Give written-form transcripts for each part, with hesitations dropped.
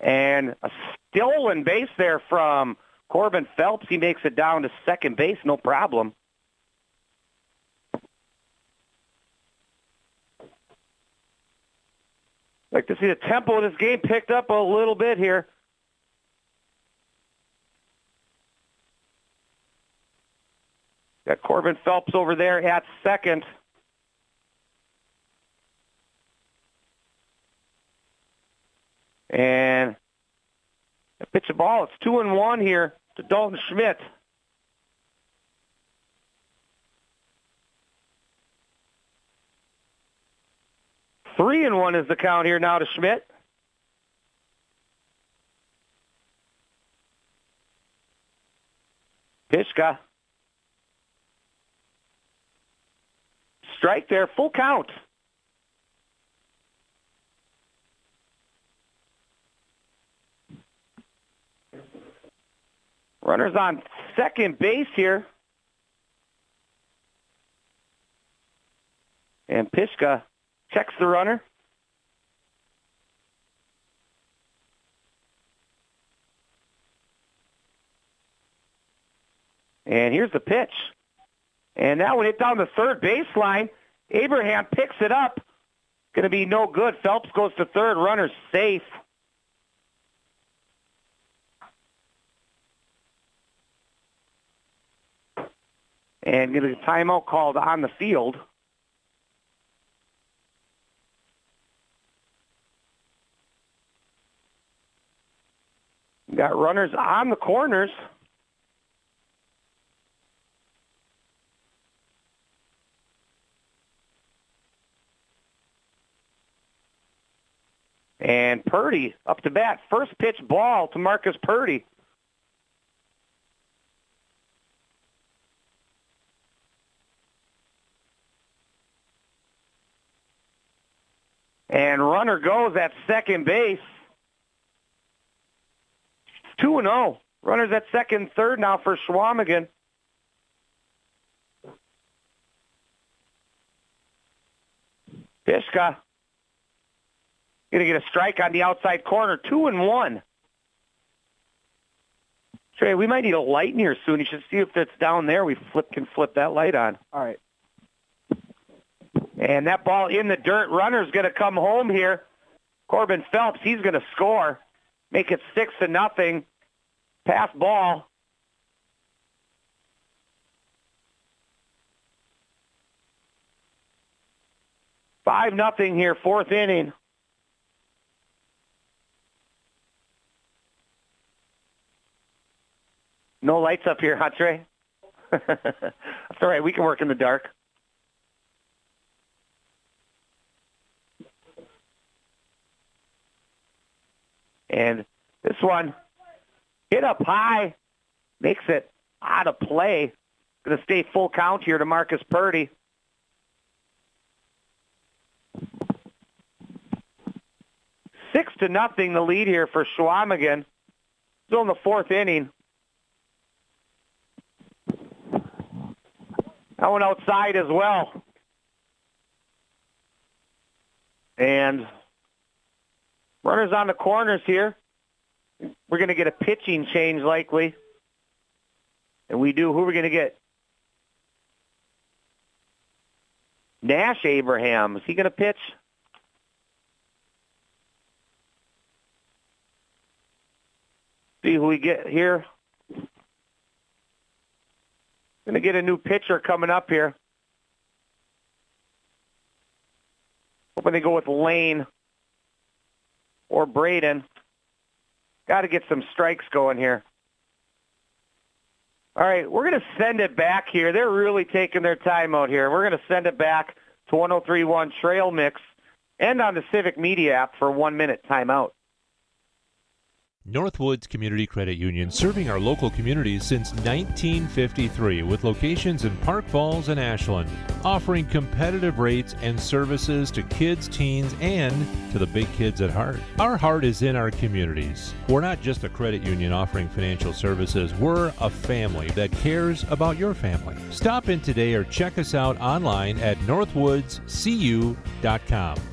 And a stolen base there from Corbin Phelps. He makes it down to second base, no problem. Like to see the tempo of this game picked up a little bit here. Got Corbin Phelps over there at second. And a pitch of ball. It's 2-1 here to Dalton Schmidt. Three and 1 is the count here now to Schmidt. Pishka. Strike there, full count. Runners on second base here. And Pishka checks the runner. And here's the pitch. And that one hit down the third baseline. Abraham picks it up. Going to be no good. Phelps goes to third. Runner's safe. And get a timeout called on the field. Got runners on the corners. And Purdy up to bat. First pitch ball to Marcus Purdy. And runner goes at second base. 2-0. Runners at second, third now for Schwamigan. Pishka going to get a strike on the outside corner. 2-1. Trey, we might need a light in here soon. You should see if it's down there. We can flip that light on. All right. And that ball in the dirt. Runner's going to come home here. Corbin Phelps, he's going to score. Make it 6-0. Pass ball. Five nothing here, fourth inning. No lights up here, huh, Trey? That's all right. We can work in the dark. And this one hit up high, makes it out of play. Going to stay full count here to Marcus Purdy. Six to nothing, the lead here for Schwamigan. Still in the fourth inning. That one outside as well. And runners on the corners here. We're going to get a pitching change likely. And we do. Who are we going to get? Nash Abraham. Is he going to pitch? See who we get here. Going to get a new pitcher coming up here. Hoping they go with Lane or Braden. Got to get some strikes going here. All right, we're going to send it back here. They're really taking their time out here. We're going to send it back to 103.1 Trail Mix and on the Civic Media app for 1 minute timeout. Northwoods Community Credit Union, serving our local communities since 1953 with locations in Park Falls and Ashland, offering competitive rates and services to kids, teens, and to the big kids at heart. Our heart is in our communities. We're not just a credit union offering financial services. We're a family that cares about your family. Stop in today or check us out online at northwoodscu.com.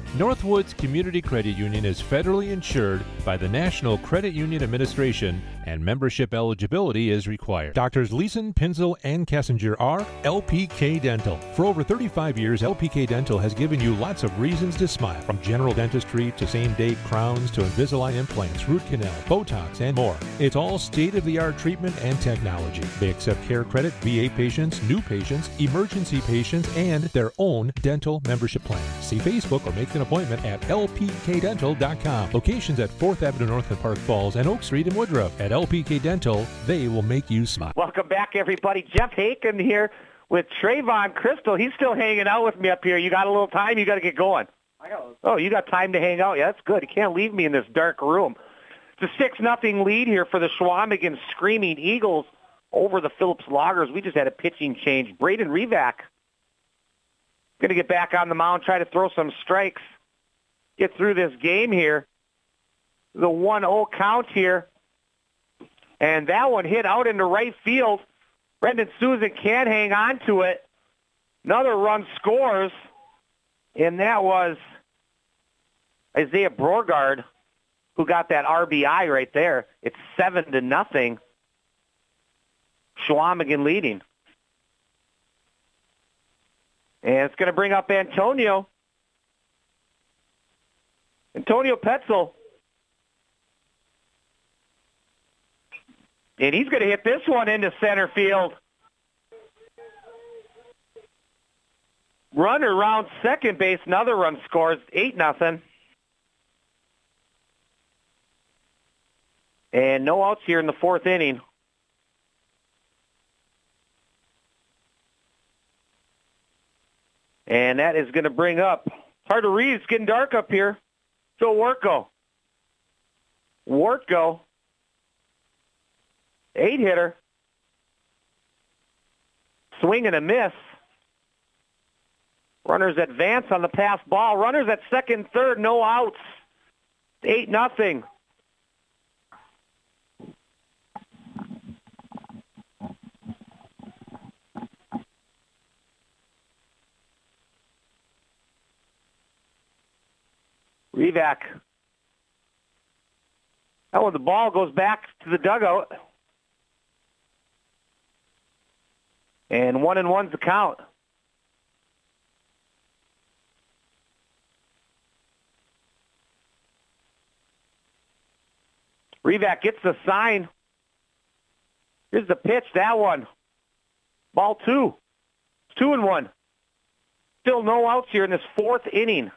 Northwoods Community Credit Union is federally insured by the National Credit Union Administration, and membership eligibility is required. Doctors Leeson, Pinzel, and Kessinger are LPK Dental. For over 35 years, LPK Dental has given you lots of reasons to smile. From general dentistry to same-day crowns to Invisalign implants, root canal, Botox, and more. It's all state-of-the-art treatment and technology. They accept care credit, VA patients, new patients, emergency patients, and their own dental membership plan. See Facebook or make an appointment at lpkdental.com. Locations at 4th Avenue North in Park Falls and Oak Street in Woodruff. At LPK Dental, they will make you smile. Welcome back, everybody. Jeff Haken here with Trayvon Crystal. He's still hanging out with me up here. You got a little time? You got to get going. Oh, you got time to hang out? Yeah, that's good. You can't leave me in this dark room. It's a 6-0 lead here for the Chequamegon Screaming Eagles over the Phillips Loggers. We just had a pitching change. Braden Revac going to get back on the mound, try to throw some strikes, get through this game here. The 1-0 count here. And that one hit out into right field. Brendan Susan can't hang on to it. Another run scores. And that was Isaiah Brogard who got that RBI right there. It's 7-0. Chequamegon leading. And it's going to bring up Antonio. Antonio Petzel. And he's going to hit this one into center field. Runner around second base. Another run scores. 8-0. And no outs here in the 4th inning. And that is going to bring up, hard to read, it's getting dark up here, Joe Wartko. Wartko, 8-hitter, swing and a miss. Runners advance on the pass ball. Runners at second, third, no outs. 8-0. Revac. Oh, the ball goes back to the dugout. And 1-1's the count. Revac gets the sign. Here's the pitch, that one. Ball 2. It's 2-1. Still no outs here in this 4th inning.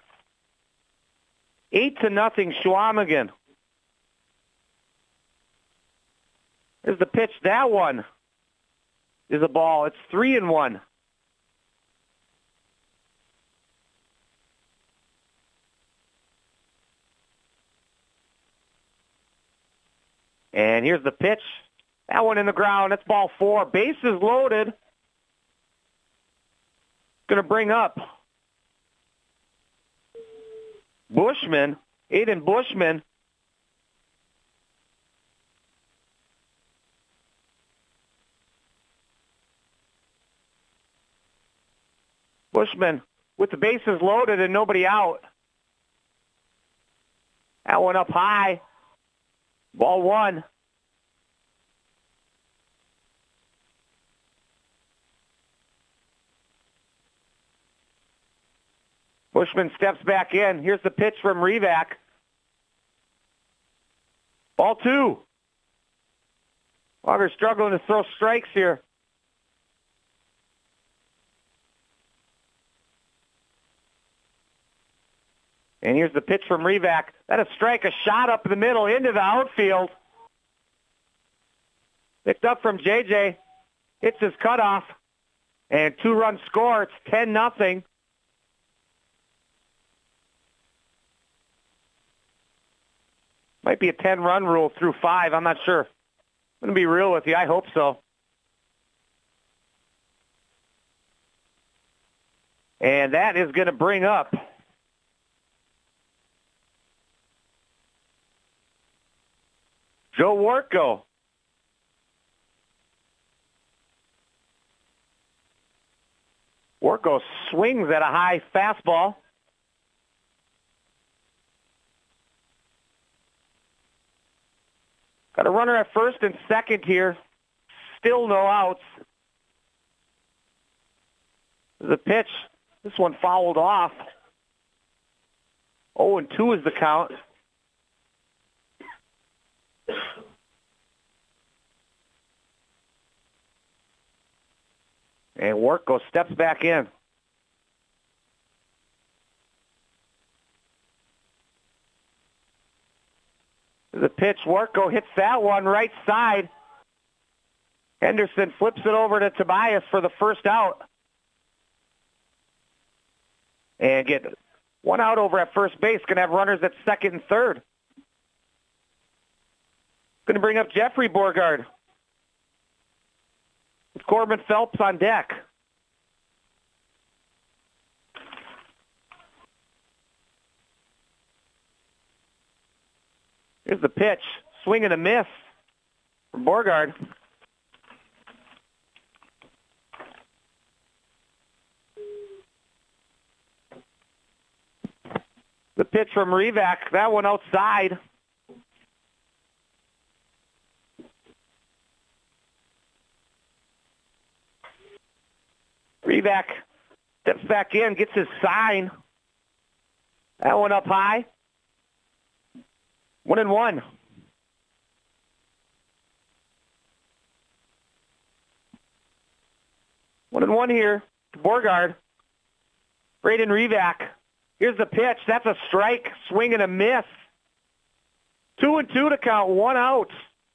8-0 Chequamegon. Here's the pitch. That one is a ball. It's 3-1. And here's the pitch. That one in the ground. That's ball 4. Bases loaded. Going to bring up Bushman, Aiden Bushman. Bushman with the bases loaded and nobody out. That one up high. Ball 1. Bushman steps back in. Here's the pitch from Revac. Ball 2. Loggers struggling to throw strikes here. And here's the pitch from Revac. That a strike, a shot up the middle into the outfield. Picked up from JJ. Hits his cutoff. And 2-run score. It's 10-0. Might be a 10-run rule through 5. I'm not sure. I'm going to be real with you. I hope so. And that is going to bring up Joe Wartko. Wartko swings at a high fastball. Got a runner at first and second here. Still no outs. The pitch. This one fouled off. 0-2 is the count. And Wartko steps back in. The pitch, Wartko hits that one right side. Henderson flips it over to Tobias for the first out. And get one out over at first base. Going to have runners at second and third. Going to bring up Jeffrey Borgard. With Corbin Phelps on deck. Here's the pitch. Swing and a miss from Borgard. The pitch from Rivak. That one outside. Rivak steps back in, gets his sign. That one up high. 1-1. One and one here to Borgard. Braden Rivak. Here's the pitch. That's a strike. Swing and a miss. 2-2 to count. One out.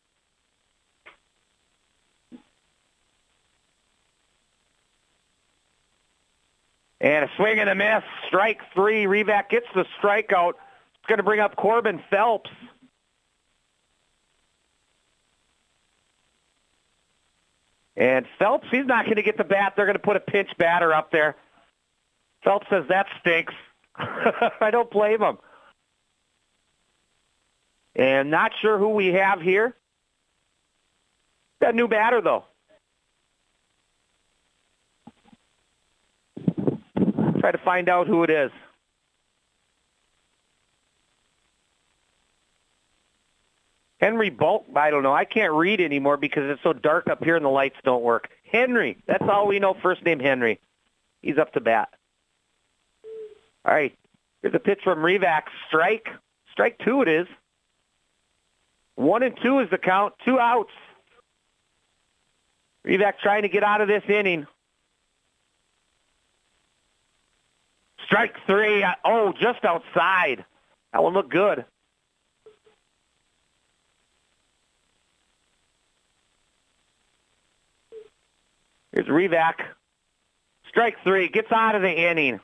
And a swing and a miss. Strike three. Rivak gets the strikeout. It's going to bring up Corbin Phelps. And Phelps, he's not going to get the bat. They're going to put a pinch batter up there. Phelps says, that stinks. I don't blame him. And not sure who we have here. That new batter, though. Try to find out who it is. Henry Bulk, I don't know. I can't read anymore because it's so dark up here and the lights don't work. Henry, that's all we know, first name Henry. He's up to bat. All right, here's a pitch from Rivak. Strike. Strike two it is. 1-2 is the count. 2 outs. Rivak trying to get out of this inning. Strike three. Oh, just outside. That one looked good. Here's Rivak. Strike three. Gets out of the inning.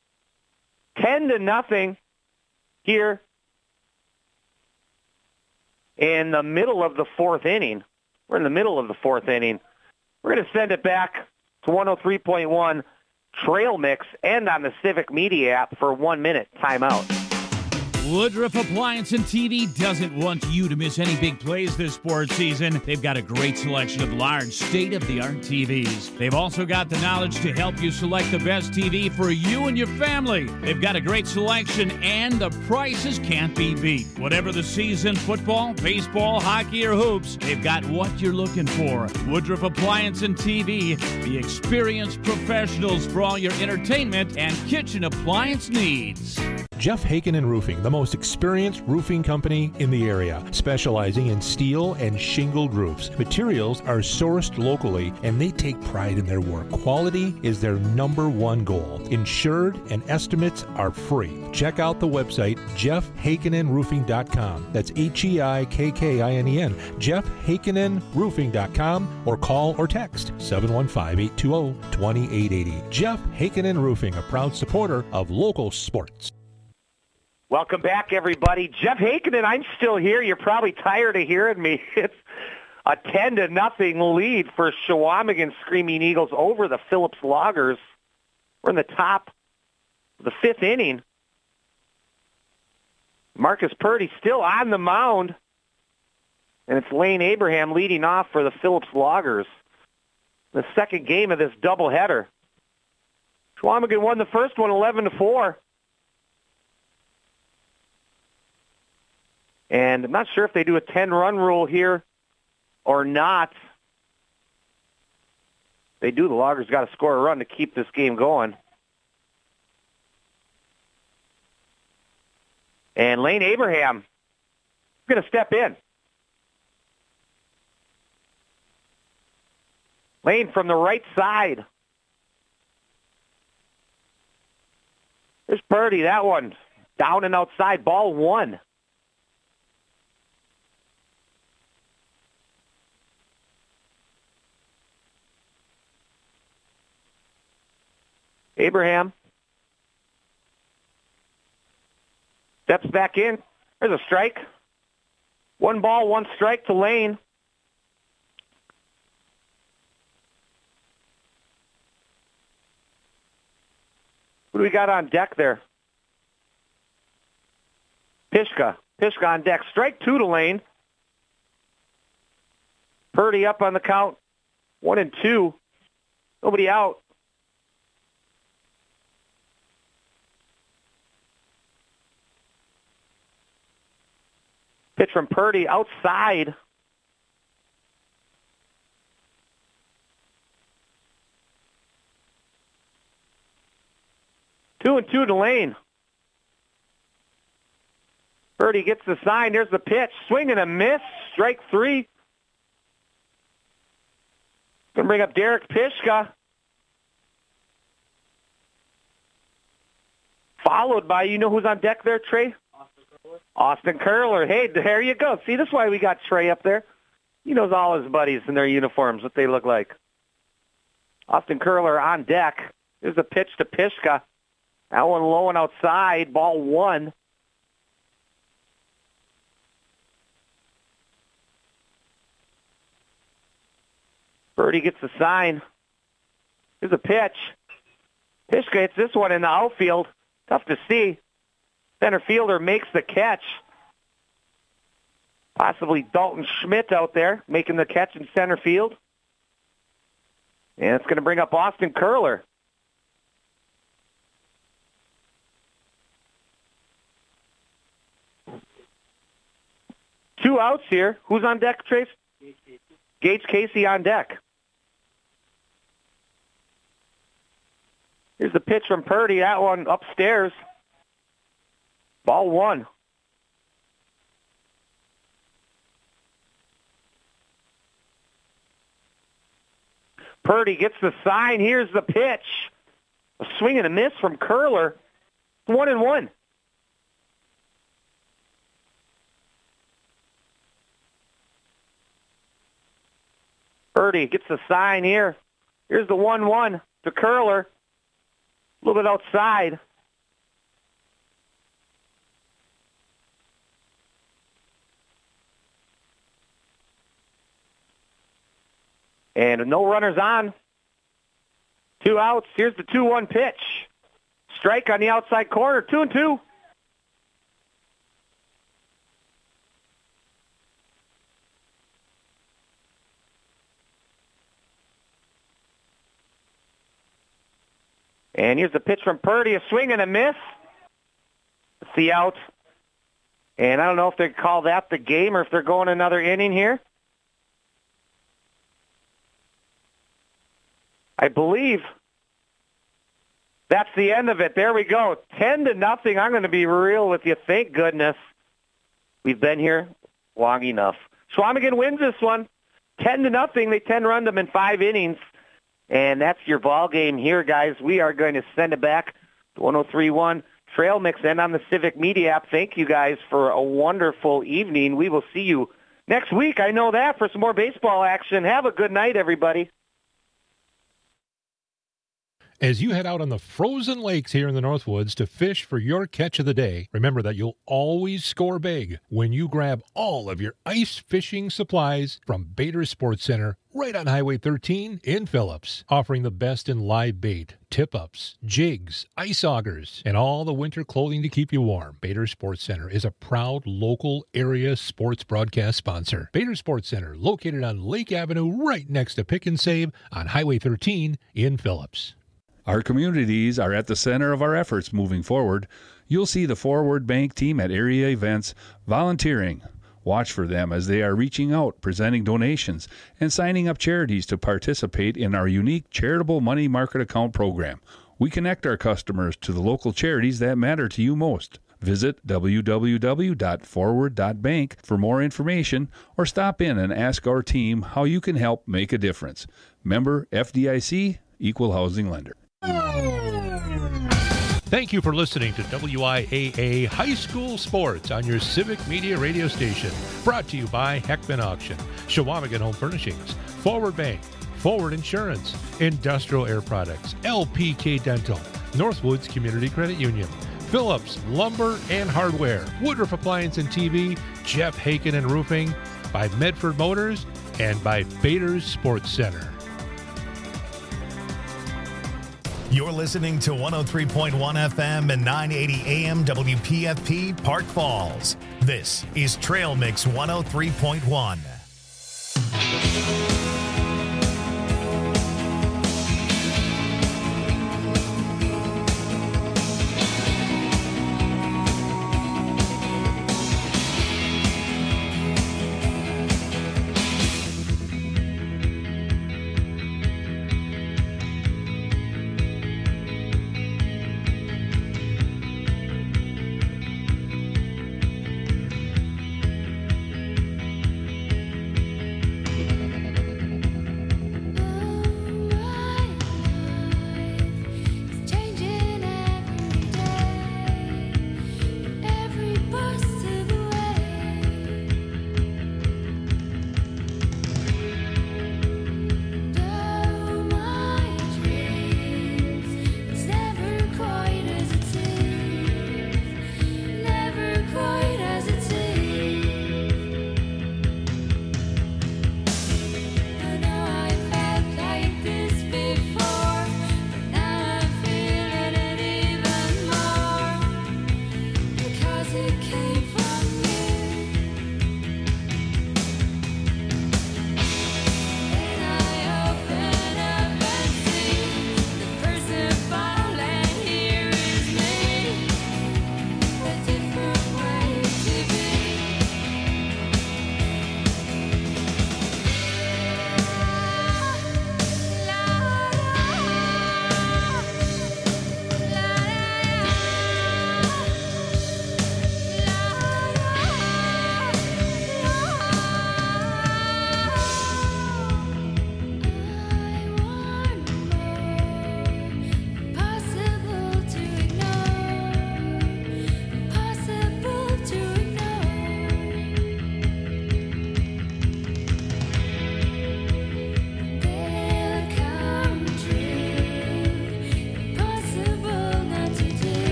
10-0 here in the middle of the fourth inning. We're in the middle of the fourth inning. We're going to send it back to 103.1 Trail Mix and on the Civic Media app for 1 minute timeout. Woodruff Appliance and TV doesn't want you to miss any big plays this sports season. They've got a great selection of large, state-of-the-art TVs. They've also got the knowledge to help you select the best TV for you and your family. They've got a great selection, and the prices can't be beat. Whatever the season, football, baseball, hockey, or hoops, they've got what you're looking for. Woodruff Appliance and TV, the experienced professionals for all your entertainment and kitchen appliance needs. Jeff Haken and Roofing, the most experienced roofing company in the area, specializing in steel and shingled roofs. Materials are sourced locally, and they take pride in their work. Quality is their #1 goal. Insured and estimates are free. Check out the website, jeffhakenenroofing.com. That's HEIKKINEN, jeffhakenenroofing.com, or call or text 715-820-2880. Jeff Haken Roofing, a proud supporter of local sports. Welcome back, everybody. Jeff Haken, I'm still here. You're probably tired of hearing me. It's a 10-0 lead for Chequamegon Screaming Eagles over the Phillips Loggers. We're in the top of the fifth inning. Marcus Purdy still on the mound. And it's Lane Abraham leading off for the Phillips Loggers. The second game of this doubleheader. Chequamegon won the first one 11-4. And I'm not sure if they do a 10-run rule here or not. If they do, the Loggers got to score a run to keep this game going. And Lane Abraham is going to step in. Lane from the right side. There's Purdy, that one. Down and outside, ball 1. Abraham steps back in. There's a strike. 1 ball, 1 strike to Lane. Who do we got on deck there? Pishka. Pishka on deck. Strike 2 to Lane. Purdy up on the count. 1-2. Nobody out. Pitch from Purdy outside. Two and 2 to Lane. Purdy gets the sign. There's the pitch. Swing and a miss. Strike 3. Going to bring up Derek Pishka. Followed by, you know who's on deck there, Trey? Austin Curler. Hey, there you go. See, that's why we got Trey up there. He knows all his buddies in their uniforms, what they look like. Austin Curler on deck. Here's the pitch to Pishka. That one low and outside. Ball 1. Purdy gets the sign. Here's a pitch. Pishka hits this one in the outfield. Tough to see. Center fielder makes the catch. Possibly Dalton Schmidt out there making the catch in center field. And it's going to bring up Austin Curler. Two outs here. Who's on deck, Trace? Gage Casey on deck. Here's the pitch from Purdy. That one upstairs. Ball 1. Purdy gets the sign. Here's the pitch. A swing and a miss from Curler. 1-1. Purdy gets the sign here. Here's the 1-1 to Curler. A little bit outside. And no runners on. 2 outs. Here's the 2-1 pitch. Strike on the outside corner. 2-2. And here's the pitch from Purdy. A swing and a miss. It's the out. And I don't know if they call that the game or if they're going another inning here. I believe that's the end of it. There we go. 10-0. I'm going to be real with you. Thank goodness we've been here long enough. Schwamigan wins this one. 10-0. They 10-run them in 5 innings. And that's your ball game here, guys. We are going to send it back to 103.1 Trail Mix and on the Civic Media app. Thank you guys for a wonderful evening. We will see you next week. I know that, for some more baseball action. Have a good night, everybody. As you head out on the frozen lakes here in the Northwoods to fish for your catch of the day, remember that you'll always score big when you grab all of your ice fishing supplies from Bader Sports Center right on Highway 13 in Phillips, offering the best in live bait, tip-ups, jigs, ice augers, and all the winter clothing to keep you warm. Bader Sports Center is a proud local area sports broadcast sponsor. Bader Sports Center, located on Lake Avenue right next to Pick and Save on Highway 13 in Phillips. Our communities are at the center of our efforts moving forward. You'll see the Forward Bank team at area events volunteering. Watch for them as they are reaching out, presenting donations, and signing up charities to participate in our unique charitable money market account program. We connect our customers to the local charities that matter to you most. Visit www.forward.bank for more information or stop in and ask our team how you can help make a difference. Member FDIC, Equal Housing Lender. Thank you for listening to WIAA High School Sports on your Civic Media radio station. Brought to you by Heckman Auction, Shawamigan Home Furnishings, Forward Bank, Forward Insurance, Industrial Air Products, LPK Dental, Northwoods Community Credit Union, Phillips Lumber and Hardware, Woodruff Appliance and TV, Jeff Haken and Roofing, by Medford Motors, and by Bader's Sports Center. You're listening to 103.1 FM and 980 AM WPFP Park Falls. This is Trail Mix 103.1.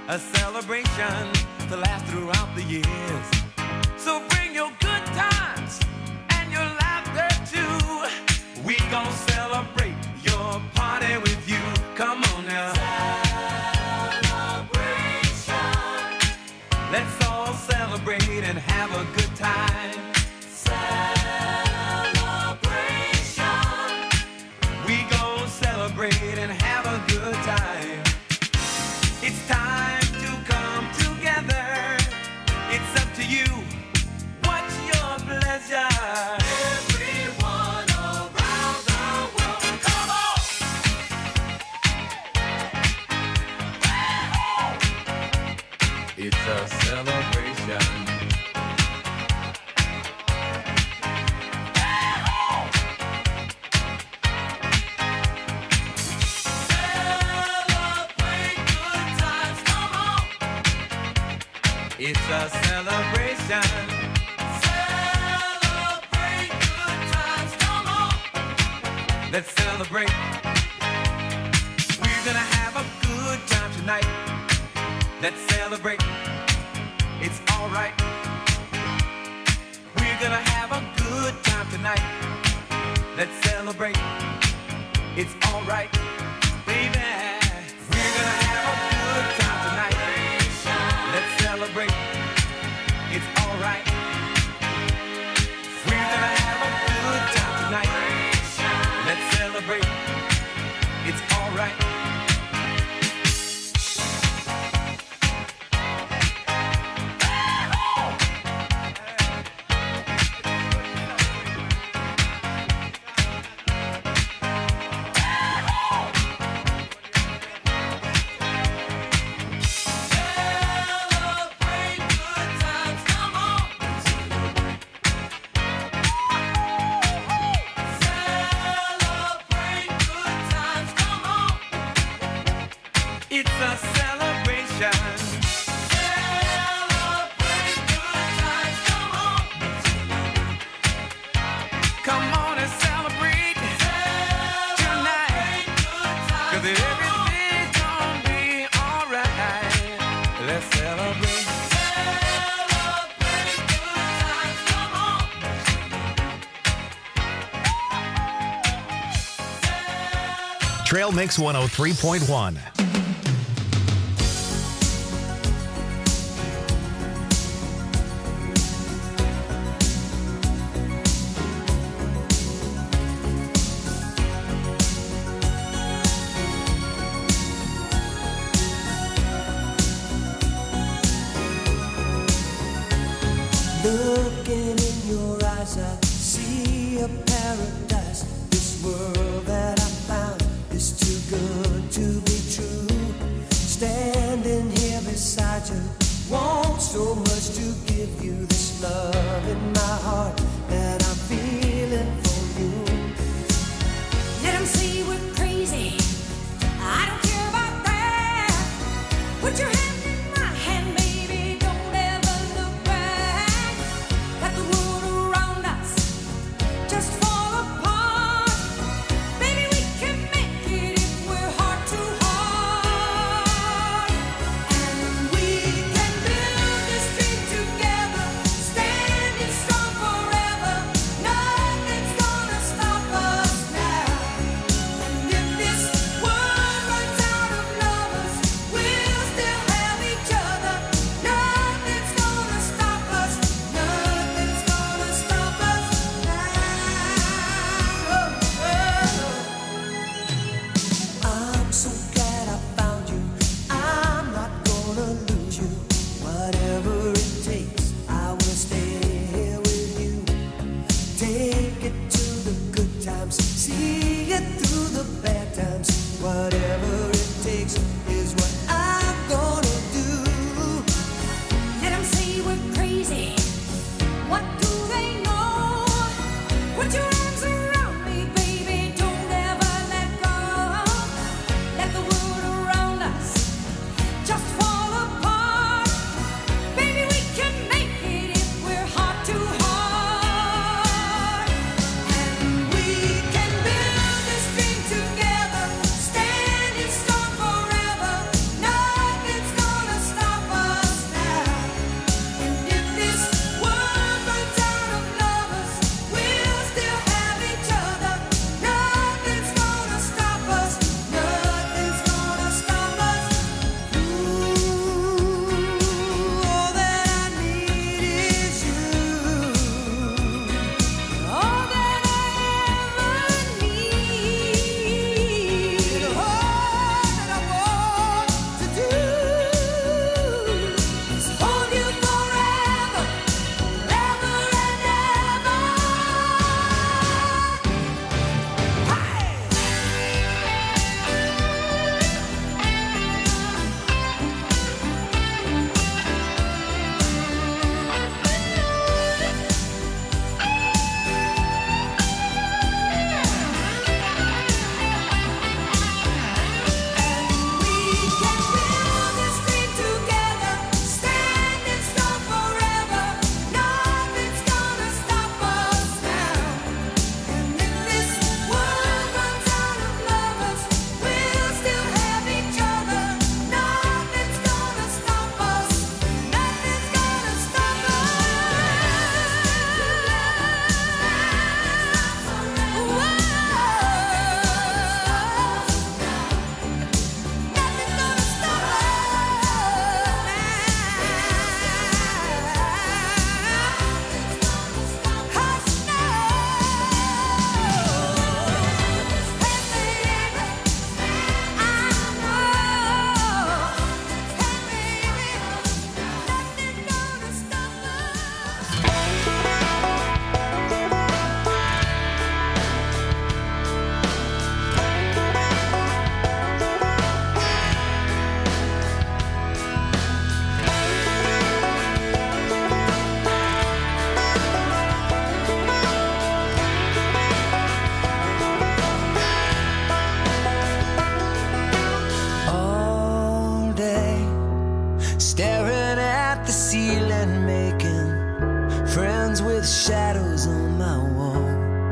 a celebration to last throughout the years. So bring your good times and your laughter too. We gon' celebrate your party with you. Come on now. Celebration. Let's all celebrate and have a good time. Celebration. We gon' celebrate and have a good time. It's time to come together. It's up to you. What's your pleasure? Everyone around the world, come on! It's a celebration. Celebrate good times, come on! It's a celebration. Celebrate good times, come on! Let's celebrate. We're gonna have a good time tonight. Let's celebrate. It's alright. We're gonna have a good time tonight. Let's celebrate. It's alright, baby. We're gonna have a good time tonight. Let's celebrate. It's alright. We're gonna have a good time tonight. Let's celebrate. It's alright. Celebrate good times, come on. Celebrate good times, come on. It's a celebration. Celebrate good times, come on. Come on and celebrate tonight. 'Cause everything's gonna be alright. Let's celebrate. Celebrate good times, come on. Trail Mix 103.1. Looking in your eyes, I see a paradise. This world that I found is too good to be true. Standing here beside you, want so much to give you this love in my heart that I'm feeling for you. Let 'em say we're crazy. I don't care about that. Put your hand in my hand, baby. Don't ever look back. Let the world around us just fall apart. Baby, we can make it if we're heart to heart. And we can build this dream together, standing strong forever. Nothing's gonna stop us now. And if this world runs out of lovers, we'll still have staring at the ceiling, making friends with shadows on my wall.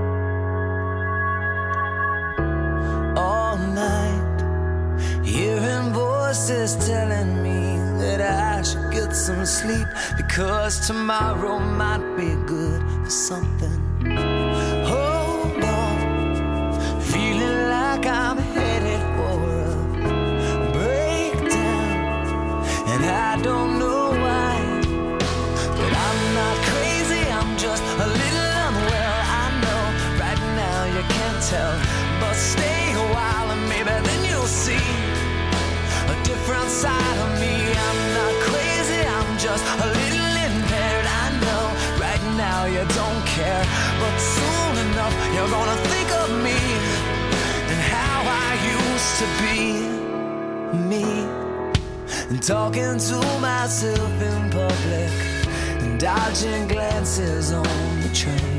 All night, hearing voices telling me that I should get some sleep, because tomorrow might be good for something. Hold on, feeling like I'm headed for a breakdown, and I don't know why, but I'm not crazy, I'm just a little unwell. I know right now you can't tell, but stay a while and maybe then you'll see a different side of me. I'm not crazy, I'm just a little impaired. I know right now you don't care, but soon enough you're gonna think of me and how I used to be me, and talking to myself in public and dodging glances on the train.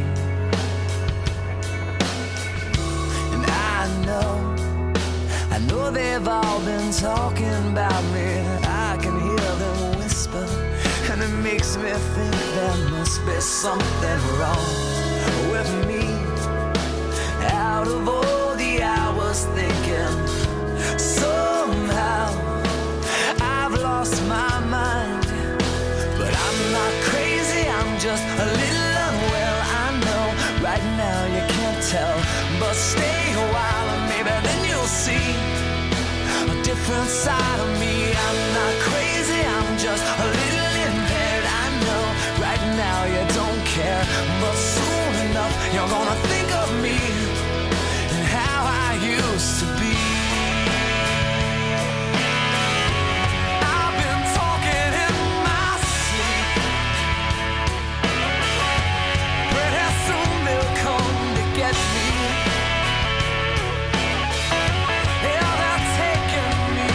And I know they've all been talking about me. I can hear them whisper, and it makes me think there must be something wrong with me. Out of all the hours thinking, somehow I've lost my mind. But I'm not crazy, I'm just a little unwell. I know right now you can't tell, but stay a while and maybe then you'll see a different side of me. I'm not crazy, I'm just a little impaired. I know right now you don't care, but soon enough you're gonna think of me and how I used to be. I've been talking in my sleep. Pretty soon they'll come to get me. Yeah, they're taking me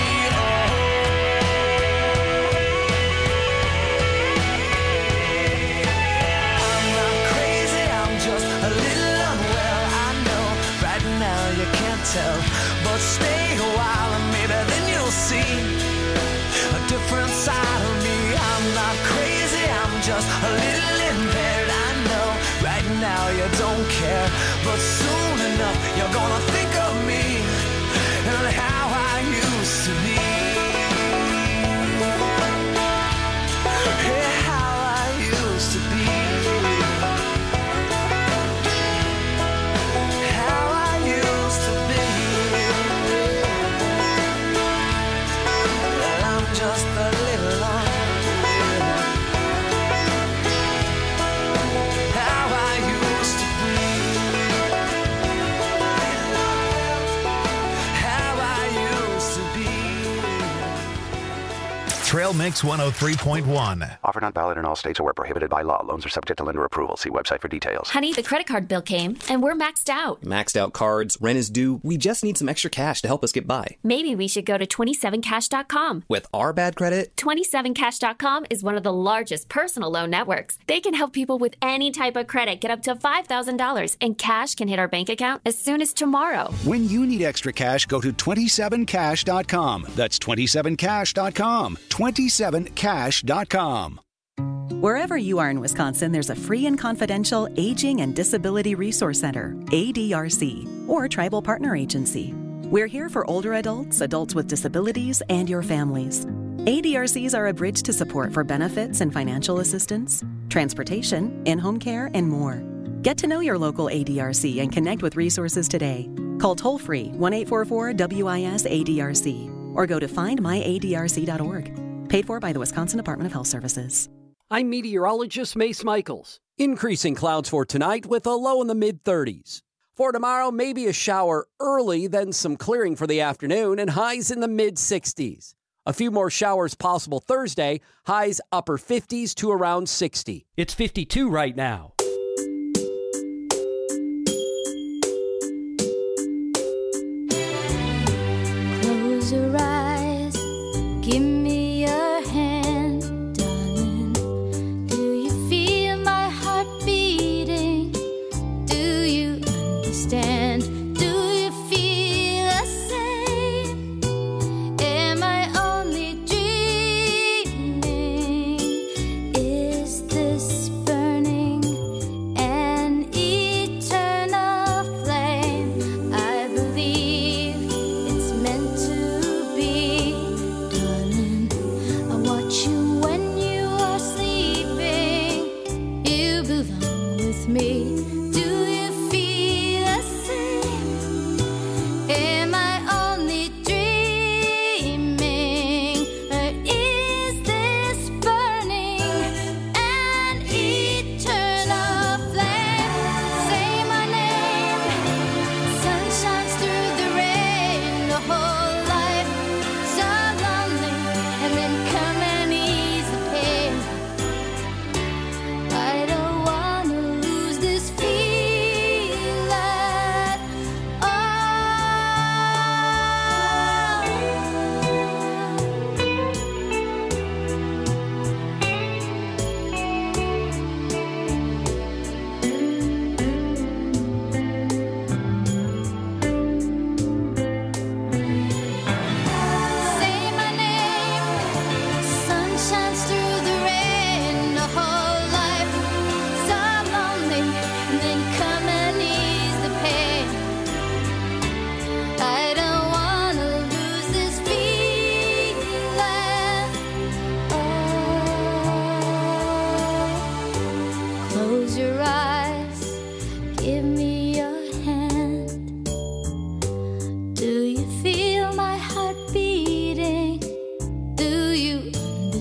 I'm not crazy, I'm just a little unwell. I know right now you can't tell, but stay a while and maybe then you'll see a different side of me. I'm not crazy, I'm just a little impaired. I know right now you don't care, but soon enough you're gonna think of me and how I used to be. Yeah, how I used to be. How I used to be. Well, I'm just a little unwell. How I used to be. How I used to be. Trail Mix 103.1. Offer not valid in all states or where prohibited by law. Loans are subject to lender approval. See website for details. Honey, the credit card bill came, and we're maxed out. Maxed out cards, rent is due. We just need some extra cash to help us get by. Maybe we should go to 27cash.com. With our bad credit, 27cash.com is one of the largest personal loan networks. They can help people with any type of credit get up to $5,000, and cash can hit our bank account as soon as tomorrow. When you need extra cash, go to 27cash.com. That's 27cash.com. 27cash.com. Wherever you are in Wisconsin, there's a free and confidential Aging and Disability Resource Center, ADRC, or Tribal Partner Agency. We're here for older adults, adults with disabilities, and your families. ADRCs are a bridge to support for benefits and financial assistance, transportation, in-home care, and more. Get to know your local ADRC and connect with resources today. Call toll-free 1-844-WIS-ADRC or go to findmyadrc.org. Paid for by the Wisconsin Department of Health Services. I'm meteorologist Mace Michaels. Increasing clouds for tonight with a low in the mid-30s. For tomorrow, maybe a shower early, then some clearing for the afternoon, and highs in the mid-60s. A few more showers possible Thursday, highs upper 50s to around 60. It's 52 right now. Close your eyes, give me your hand, darling. Do you feel my heart beating? Do you understand? Do you feel the same? Am I only dreaming?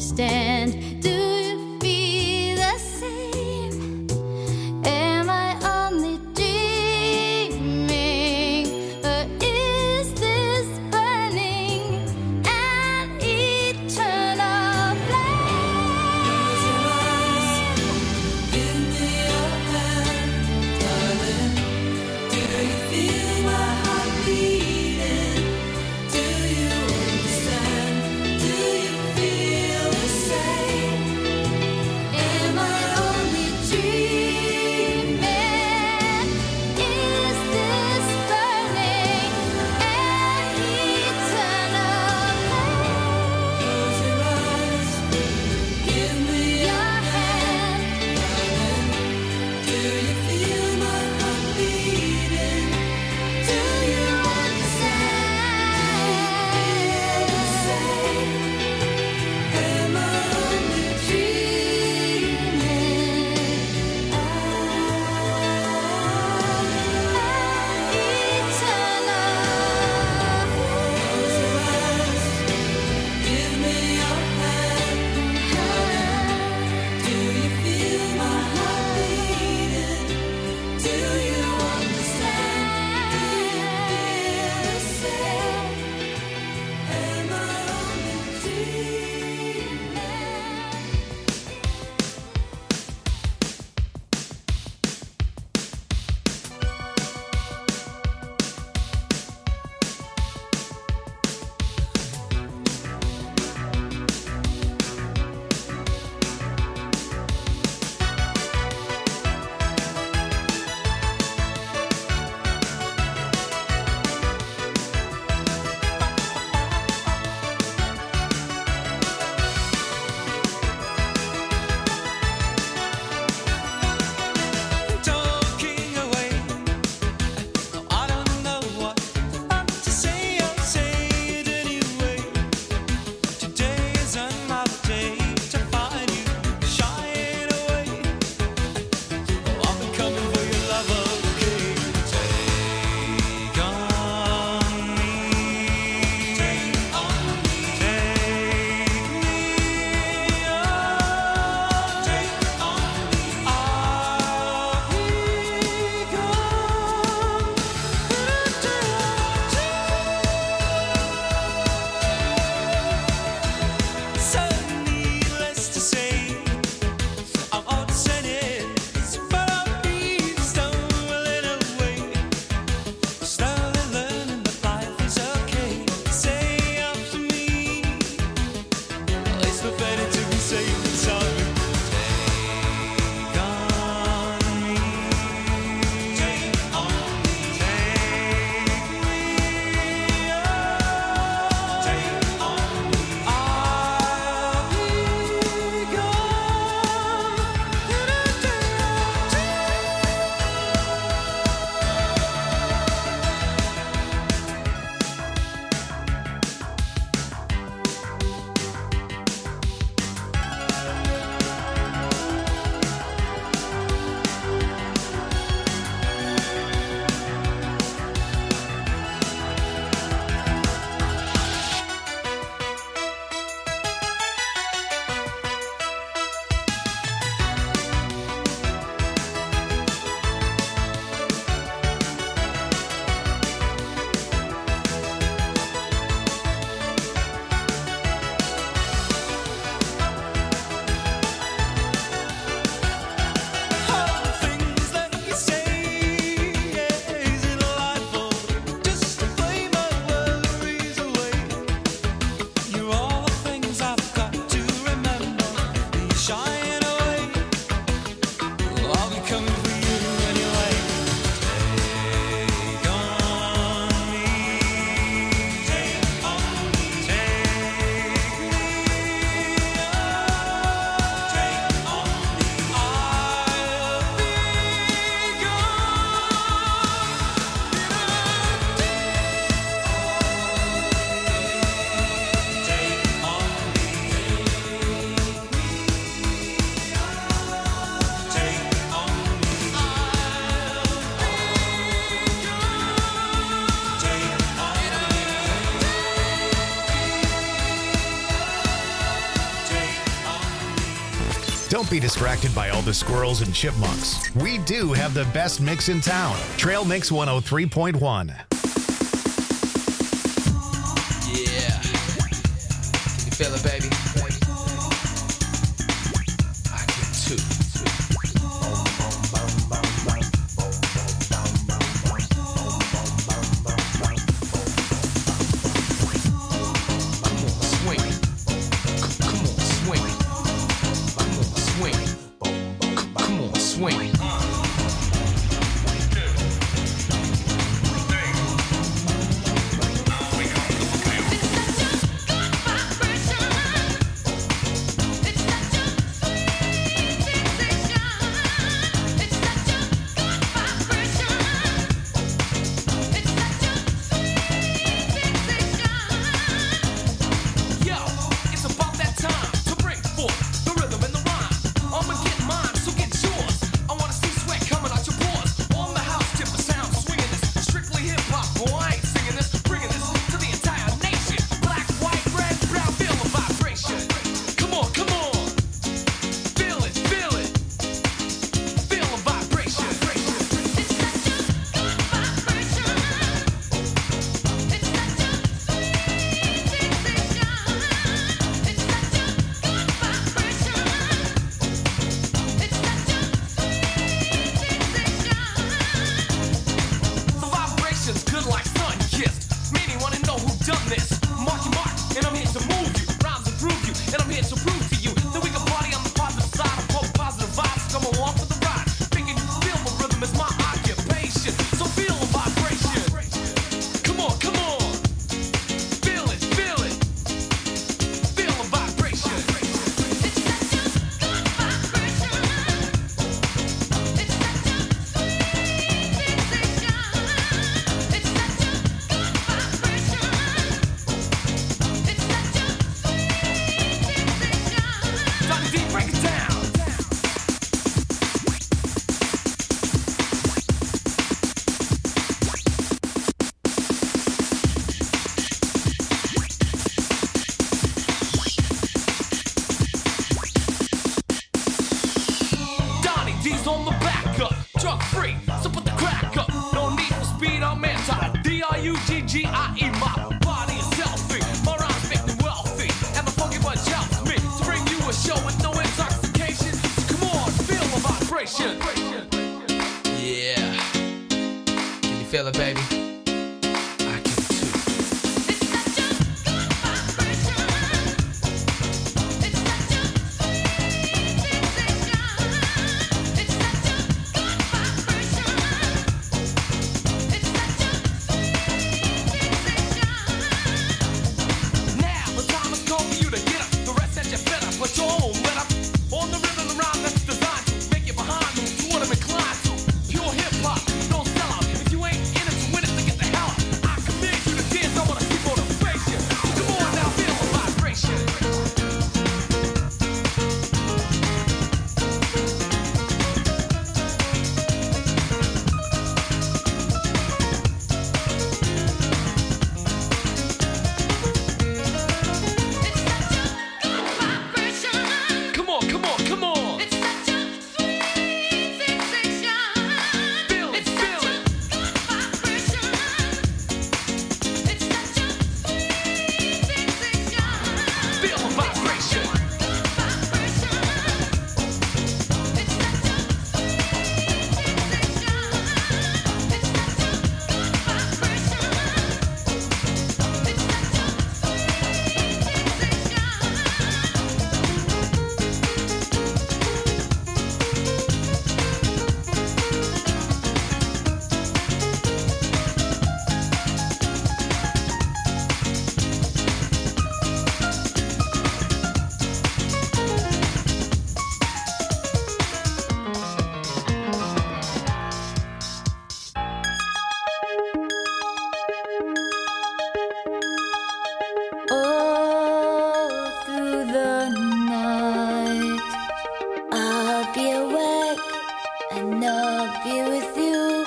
understand. Do you feel the same? Am I only dreaming? Or is this burning an eternal flame? Give me your hand, darling. Do you feel my heart beating? Do you understand? Do you feel the same? Don't be distracted by all the squirrels and chipmunks. We do have the best mix in town. Trail Mix 103.1. Yeah. Can you feel it, baby? I can too. Swing. Feel it, baby. I can too. Now the time has come for you to get up. The rest that you better put your own let up. On the rhythm around that's designed to make you behind them to what I'm inclined to. Pure hip hop, no sellout. If you ain't in it to win it, then get the hell out. I command you to dance. I wanna see motivation. So come on now, feel the vibration. Come on, come on, come on. It's such a sweet sensation. Feel it, feel it. Vibration. It's such a sweet sensation. Feel the vibration. All through the night, I'll be awake and I'll be with you.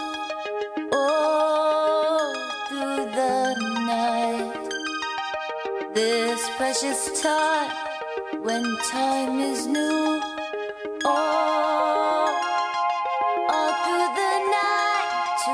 All through the night, this precious time when time is new. All through the night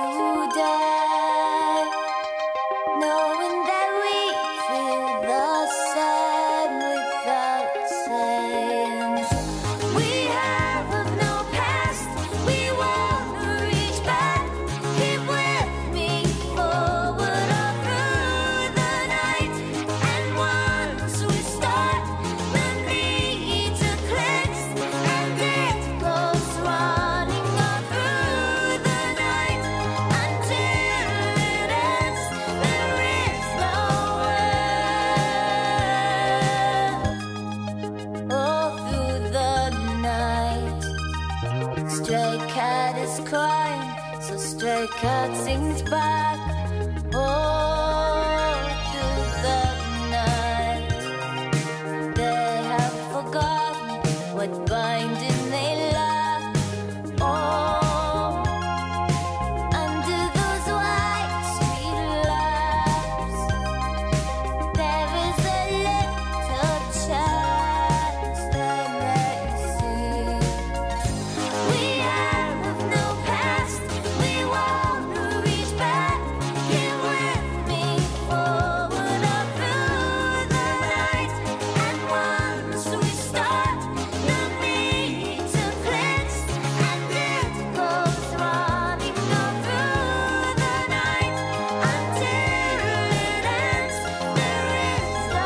today, knowing that we feel the same without saying. We have no past, we wanna reach back. Keep with me forward all through the night. And once we start, the need to cleanse, and it goes running all through the night until it ends. There is no end. All through the night, stray cat is crying, so stray cat sings back. All through the night, they have forgotten what binding they lack. Oh, under those white street lamps, there is a little chance they may see. We have no past, we wanna reach back. Keep with me forward all through the night. And once we start, the need to cleanse, and it goes running all through the night until it ends. There is no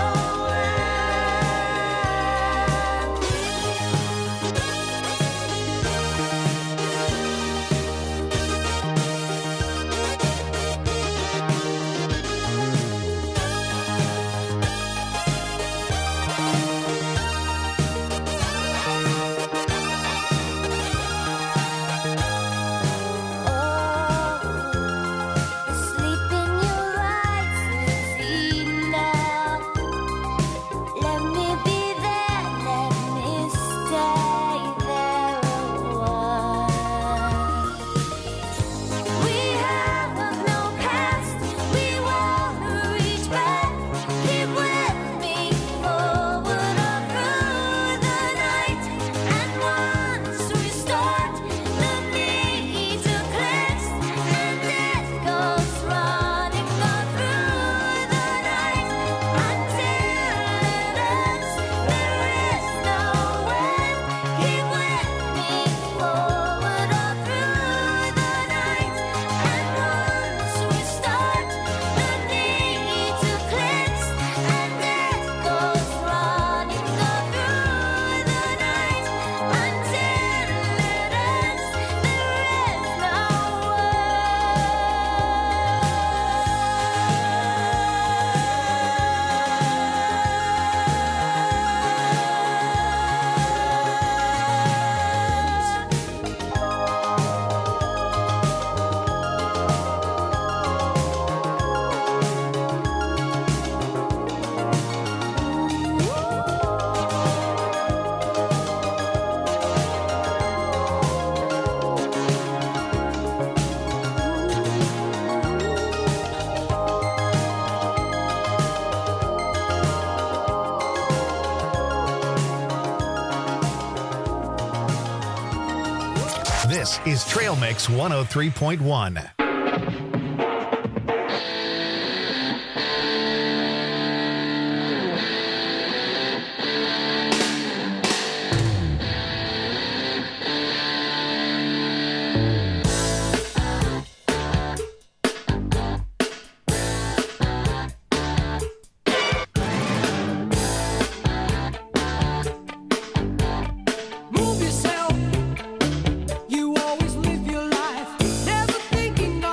sleep in your eyes is enough. Let me be there, let me stay there a while. We have no past, we wanna reach back. Keep with me forward all through the night. And once we start, the need to cleanse, and it goes running all through the night until it ends. There is no end. Keep with me forward all through the night. And once we start, the need to cleanse, and it goes running all through the night until it ends. There is no This is Trail Mix 103.1. Move yourself. You always live your life, never thinking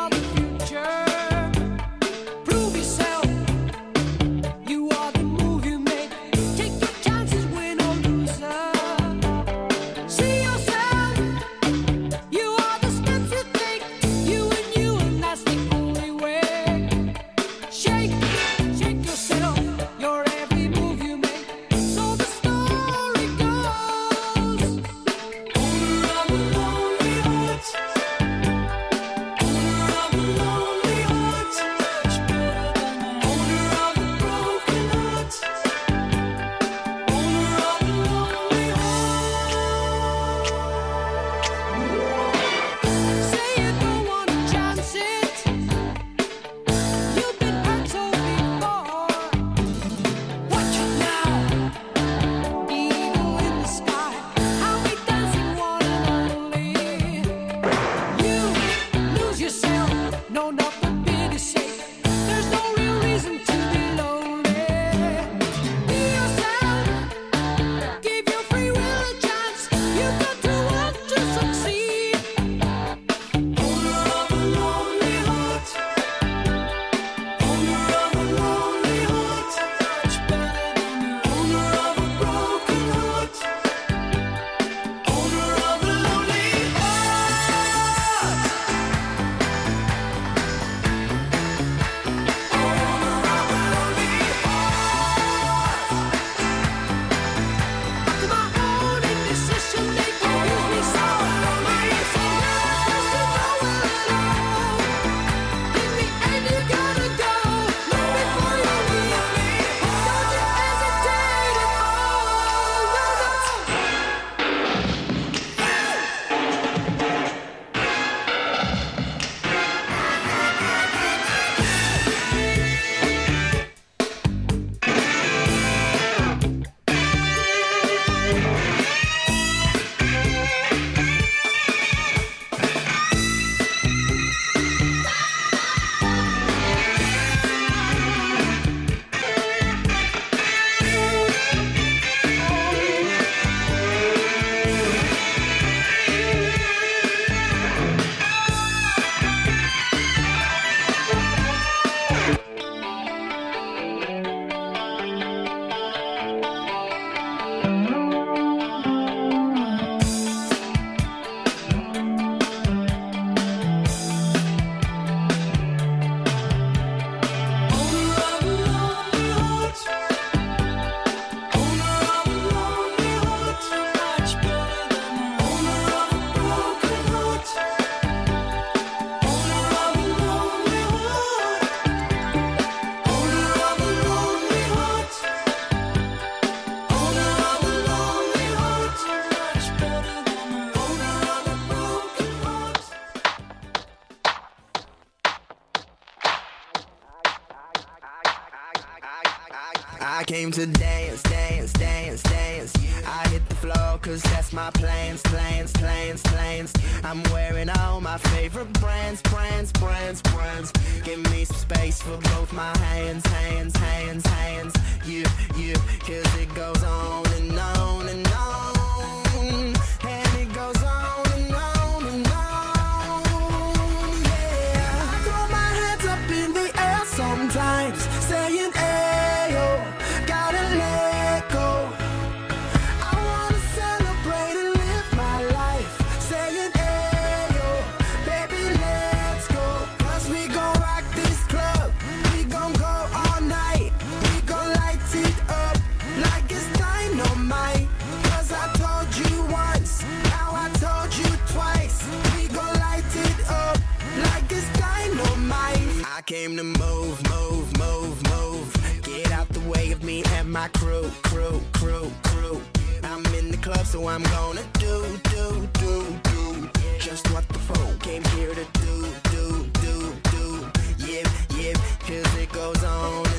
came to dance, dance, dance, dance. I hit the floor cause that's my plans, plans, plans, plans. I'm wearing all my favorite brands, brands, brands, brands. Give me some space for both my hands, hands, hands, hands. You, cause it goes on and on and on. And it goes on and on and on. Yeah, I throw my hands up in the air sometimes, saying, ayo, gotta let go. I wanna celebrate and live my life, saying, ayo, baby, let's go. Cause we gon' rock this club, we gon' go all night. We gon' light it up like it's dynamite. Cause I told you once, now I told you twice. We gon' light it up like it's dynamite. I came to move, move, move, move. Get out the way of me and my crew, crew, crew, crew. I'm in the club, so I'm gonna do, do, do, do. Just what the folk came here to do, do, do, do. Yeah, yeah, cause it goes on